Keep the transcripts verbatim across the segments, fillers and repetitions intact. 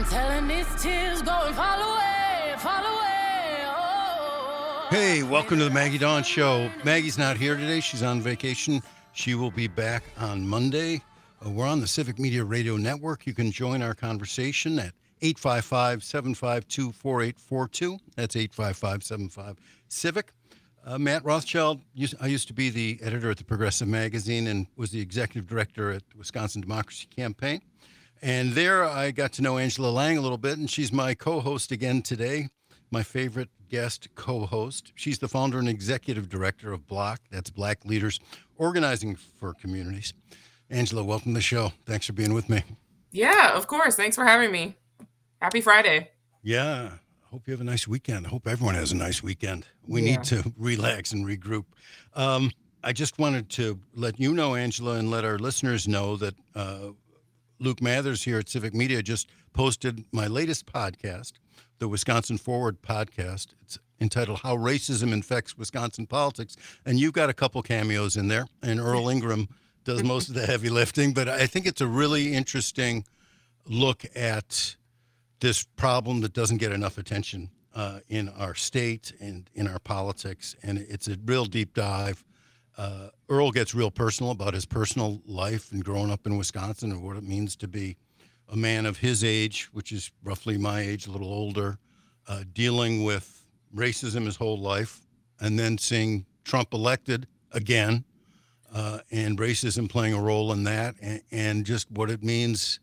I'm telling these tears go and fall away, fall away. Oh, Hey, welcome to the Maggie Dawn Show. Maggie's not here today. She's on vacation. She will be back on Monday. Uh, we're on the Civic Media Radio Network. You can join our conversation at eight five five, seven five two, four eight four two. That's eight five five, seven five, civic. Uh, Matt Rothschild, used, I used to be the editor at the Progressive Magazine and was the executive director at the Wisconsin Democracy Campaign. And there I got to know Angela Lang a little bit, and she's my co-host again today, my favorite guest co-host. She's the founder and executive director of BLOC, that's Black Leaders Organizing for Communities. Angela, welcome to the show. Thanks for being with me. Yeah, of course. Thanks for having me. Happy Friday. Yeah, I hope you have a nice weekend. I hope everyone has a nice weekend. We Yeah. need to relax and regroup. Um, I just wanted to let you know, Angela, and let our listeners know that uh, Luke Mathers here at Civic Media just posted my latest podcast, the Wisconsin Forward podcast. It's entitled How Racism Infects Wisconsin Politics. And you've got a couple cameos in there, and Earl Ingram does most of the heavy lifting. But I think it's a really interesting look at this problem that doesn't get enough attention uh, in our state and in our politics. And it's a real deep dive. Uh, Earl gets real personal about his personal life and growing up in Wisconsin and what it means to be a man of his age, which is roughly my age, a little older, uh, dealing with racism his whole life, and then seeing Trump elected again, uh, and racism playing a role in that, and, and just what it means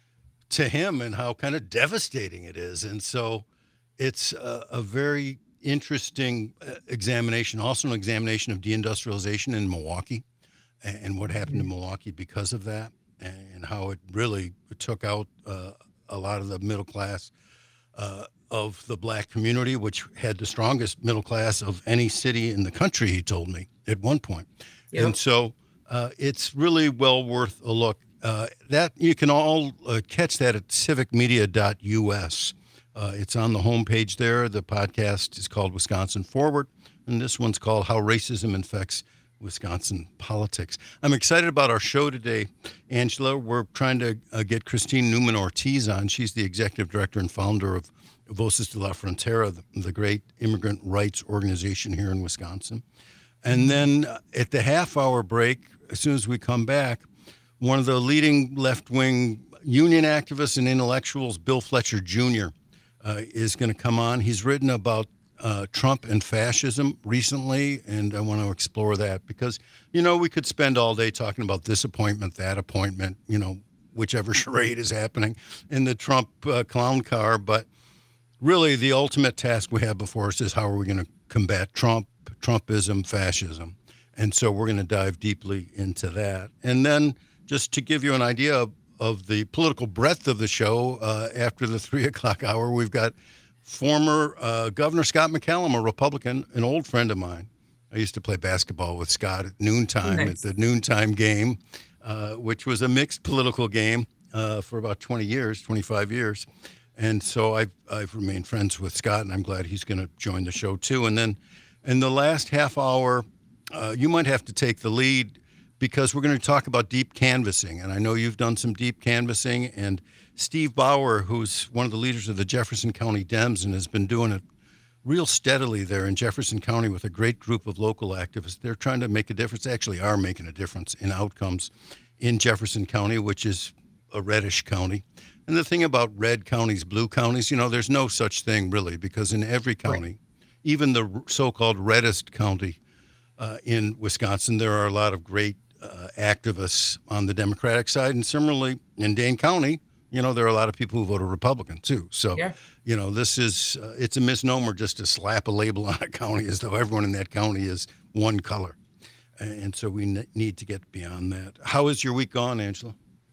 to him and how kind of devastating it is. And so it's a, a very interesting uh, examination, also an examination of deindustrialization in Milwaukee and, and what happened in Milwaukee because of that, and how it really took out uh, a lot of the middle class uh, of the black community, which had the strongest middle class of any city in the country, he told me at one point. Yep. And so uh, it's really well worth a look. Uh, that you can all uh, catch that at civic media dot U S. Uh, it's on the homepage there. The podcast is called Wisconsin Forward, and this one's called How Racism Infects Wisconsin Politics. I'm excited about our show today, Angela. We're trying to uh, get Christine Newman Ortiz on. She's the executive director and founder of Voces de la Frontera, the, the great immigrant rights organization here in Wisconsin. And then uh, at the half-hour break, as soon as we come back, one of the leading left-wing union activists and intellectuals, Bill Fletcher Junior, uh, is going to come on. He's written about uh, Trump and fascism recently, and I want to explore that because, you know, we could spend all day talking about this appointment, that appointment, you know, whichever charade is happening in the Trump uh, clown car. But really, the ultimate task we have before us is how are we going to combat Trump, Trumpism, fascism. And so we're going to dive deeply into that. And then just to give you an idea of, of the political breadth of the show, uh, after the three o'clock hour, we've got former uh, Governor Scott McCallum, a Republican, an old friend of mine. I used to play basketball with Scott at noontime, Nice. at the noontime game, uh, which was a mixed political game uh, for about twenty years, twenty-five years. And so I've, I've remained friends with Scott, and I'm glad he's going to join the show too. And then in the last half hour, uh, you might have to take the lead because we're going to talk about deep canvassing. And I know you've done some deep canvassing. And Steve Bauer, who's one of the leaders of the Jefferson County Dems and has been doing it real steadily there in Jefferson County with a great group of local activists, they're trying to make a difference, they actually are making a difference in outcomes in Jefferson County, which is a reddish county. And the thing about red counties, blue counties, you know, there's no such thing really, because in every county, right, even the so-called reddest county uh, in Wisconsin, there are a lot of great uh, activists on the Democratic side. And similarly, in Dane County, you know, there are a lot of people who voted Republican too. So, Yeah. you know, this is, uh, it's a misnomer just to slap a label on a county as though everyone in that county is one color. And so we n- need to get beyond that. How is your week gone, Angela?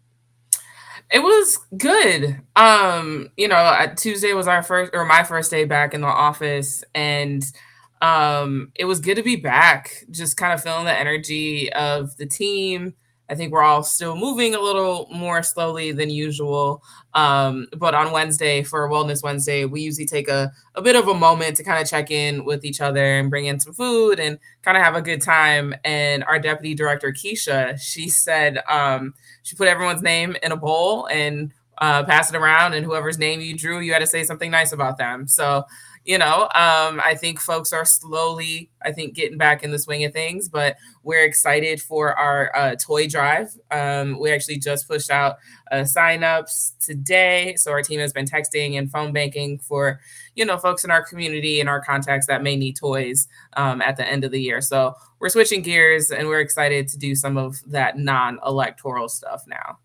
It was good. Um, you know, uh, Tuesday was our first or my first day back in the office, and um, it was good to be back. Just kind of feeling the energy of the team. I think we're all still moving a little more slowly than usual. Um, but on Wednesday, for Wellness Wednesday, we usually take a, a bit of a moment to kind of check in with each other and bring in some food and kind of have a good time. And our deputy director, Keisha, she said um, she put everyone's name in a bowl and uh, pass it around, and whoever's name you drew, you had to say something nice about them. So, you know, um, I think folks are slowly, I think, getting back in the swing of things, but we're excited for our uh, toy drive. Um, we actually just pushed out uh, signups today. So our team has been texting and phone banking for, you know, folks in our community and our contacts that may need toys um, at the end of the year. So we're switching gears, and we're excited to do some of that non-electoral stuff now.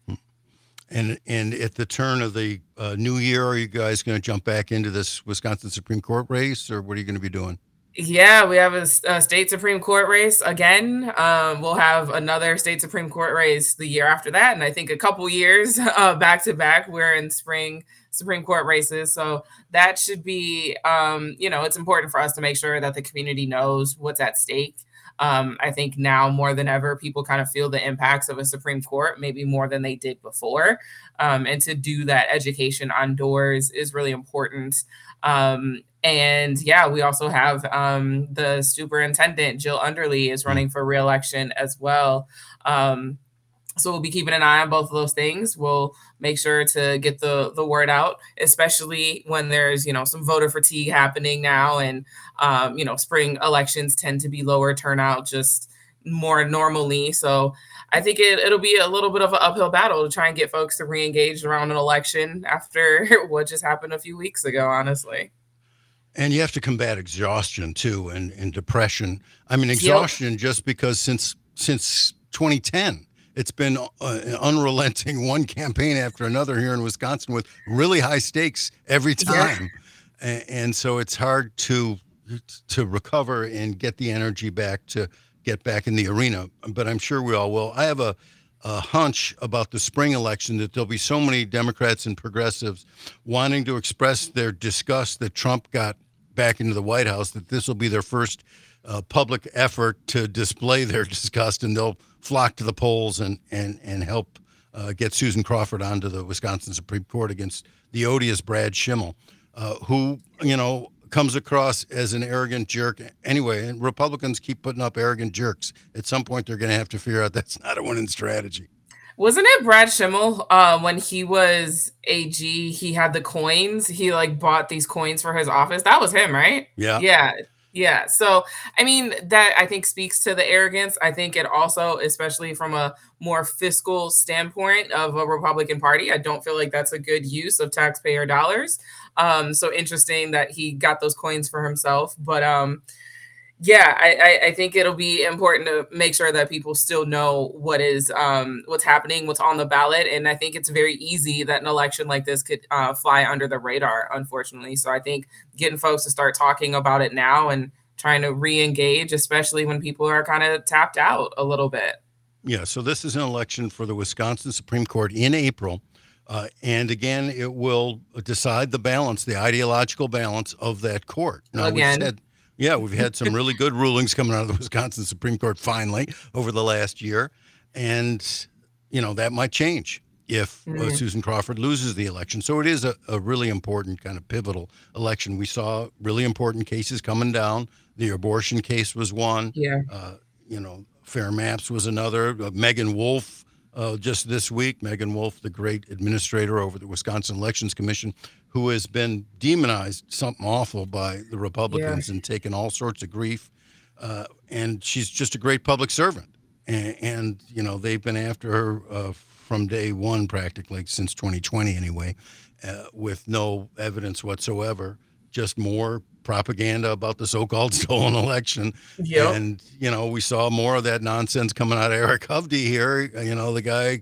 And and at the turn of the uh, new year, are you guys going to jump back into this Wisconsin Supreme Court race, or what are you going to be doing? Yeah, we have a, a state Supreme Court race again. Um, we'll have another state Supreme Court race the year after that, and I think a couple years uh, back to back. We're in spring Supreme Court races, so that should be, um, you know, it's important for us to make sure that the community knows what's at stake. Um, I think now more than ever, people kind of feel the impacts of a Supreme Court, maybe more than they did before. Um, and to do that education on doors is really important. Um, and yeah, we also have um, the superintendent, Jill Underly, is running for reelection as well. Um, so we'll be keeping an eye on both of those things. We'll make sure to get the the word out, especially when there's, you know, some voter fatigue happening now, and um, you know, spring elections tend to be lower turnout just more normally. So I think it, it'll be a little bit of an uphill battle to try and get folks to re-engage around an election after what just happened a few weeks ago, honestly. And you have to combat exhaustion too, and, and depression. I mean, exhaustion yep. just because since since twenty ten, it's been uh, unrelenting, one campaign after another here in Wisconsin with really high stakes every time. Yeah. And, and so it's hard to to recover and get the energy back to get back in the arena. But I'm sure we all will. I have a, a hunch about the spring election that there'll be so many Democrats and progressives wanting to express their disgust that Trump got back into the White House, that this will be their first uh, public effort to display their disgust, and they'll flock to the polls and and and help uh, get Susan Crawford onto the Wisconsin Supreme Court against the odious Brad Schimmel, uh, who, you know, comes across as an arrogant jerk anyway. And Republicans keep putting up arrogant jerks. At some point, they're going to have to figure out that's not a winning strategy. Wasn't it Brad Schimmel uh, when he was A G? He had the coins. He like bought these coins for his office. That was him, right? Yeah. Yeah. Yeah. So, I mean, that I think speaks to the arrogance. I think it also, especially from a more fiscal standpoint of a Republican Party, I don't feel like that's a good use of taxpayer dollars. Um, so interesting that he got those coins for himself. But um, yeah, I, I, I think it'll be important to make sure that people still know what is um, what's happening, what's on the ballot. And I think it's very easy that an election like this could uh, fly under the radar, unfortunately. So I think getting folks to start talking about it now and trying to re-engage, especially when people are kind of tapped out a little bit. Yeah, so this is an election for the Wisconsin Supreme Court in April. Uh, and again, it will decide the balance, the ideological balance of that court. Now, again. we said, yeah, we've had some really good rulings coming out of the Wisconsin Supreme Court finally over the last year. And, you know, that might change if mm-hmm. uh, Susan Crawford loses the election. So it is a, a really important kind of pivotal election. We saw really important cases coming down. The abortion case was one. Yeah. Uh, you know, Fair Maps was another. Uh, Megan Wolf, uh, just this week, Megan Wolf, the great administrator over the Wisconsin Elections Commission, who has been demonized something awful by the Republicans yeah. and taken all sorts of grief. Uh, and she's just a great public servant. And, and you know, they've been after her uh, from day one, practically, since twenty twenty anyway, uh, with no evidence whatsoever, just more propaganda about the so-called stolen election. Yep. And, you know, we saw more of that nonsense coming out of Eric Hovde here. You know, the guy,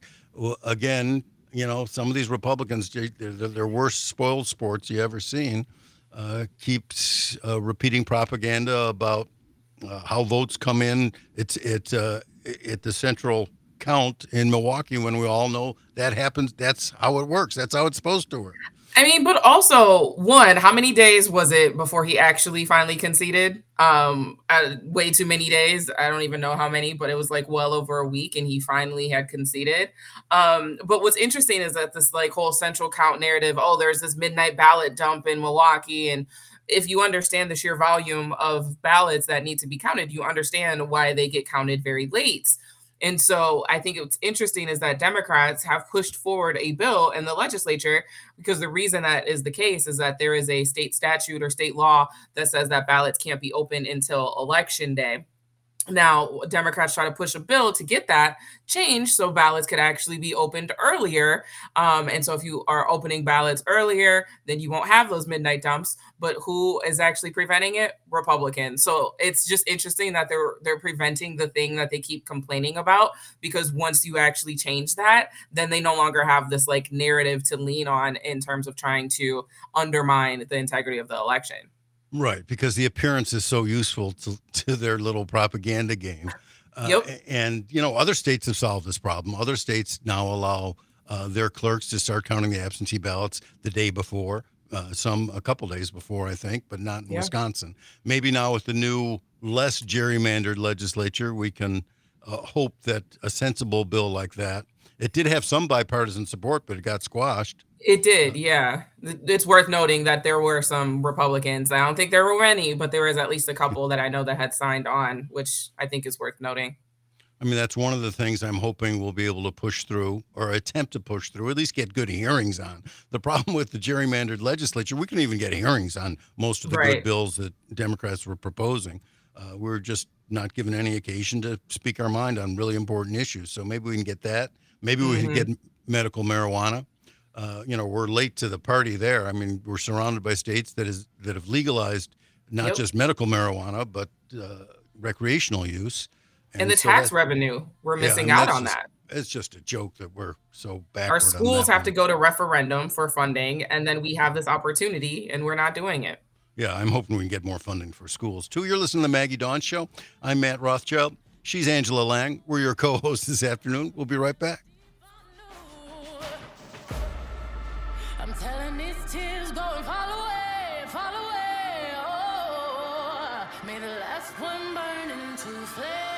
again, you know, some of these Republicans, they're, they're worst spoiled sports you ever seen, uh, keeps uh, repeating propaganda about uh, how votes come in. It's it, uh, at the central count in Milwaukee, when we all know that happens. That's how it works. That's how it's supposed to work. I mean, but also, one, how many days was it before he actually finally conceded? Um, uh, way too many days. I don't even know how many, but it was like well over a week, and he finally had conceded. Um, but what's interesting is that this like whole central count narrative, oh, there's this midnight ballot dump in Milwaukee. And if you understand the sheer volume of ballots that need to be counted, you understand why they get counted very late. And so I think what's interesting is that Democrats have pushed forward a bill in the legislature because the reason that is the case is that there is a state statute or state law that says that ballots can't be open until election day. Now, Democrats try to push a bill to get that changed so ballots could actually be opened earlier. Um, and so if you are opening ballots earlier, then you won't have those midnight dumps. But who is actually preventing it? Republicans. So it's just interesting that they're they're preventing the thing that they keep complaining about, because once you actually change that, then they no longer have this like narrative to lean on in terms of trying to undermine the integrity of the election. Right, because the appearance is so useful to, to their little propaganda game. Uh, Yep. And, you know, other states have solved this problem. Other states now allow uh, their clerks to start counting the absentee ballots the day before, uh, some a couple days before, I think, but not in Yeah. Wisconsin. Maybe now with the new, less gerrymandered legislature, we can uh, hope that a sensible bill like that, it did have some bipartisan support, but it got squashed. It did, yeah. Th- It's worth noting that there were some Republicans. I don't think there were many, but there was at least a couple that I know that had signed on, which I think is worth noting. I mean, that's one of the things I'm hoping we'll be able to push through or attempt to push through, at least get good hearings on. The problem with the gerrymandered legislature, we couldn't even get hearings on most of the good Right. bills that Democrats were proposing. Uh, we're just not given any occasion to speak our mind on really important issues. So maybe we can get that. Maybe we can hmm get medical marijuana. Uh, you know, we're late to the party there. I mean, we're surrounded by states that is that have legalized not Yep. just medical marijuana, but uh, recreational use. And And the so tax that, revenue, we're yeah, I missing mean, out that's on just, that. it's just a joke that we're so Our backward on schools that have to one. go to referendum for funding, and then we have this opportunity, and we're not doing it. Yeah, I'm hoping we can get more funding for schools too. You're listening to the Maggie Dawn Show. I'm Matt Rothschild. She's Angela Lang. We're your co-hosts this afternoon. We'll be right back. I'm telling these tears go and fall away, fall away. Oh, may the last one burn into flame.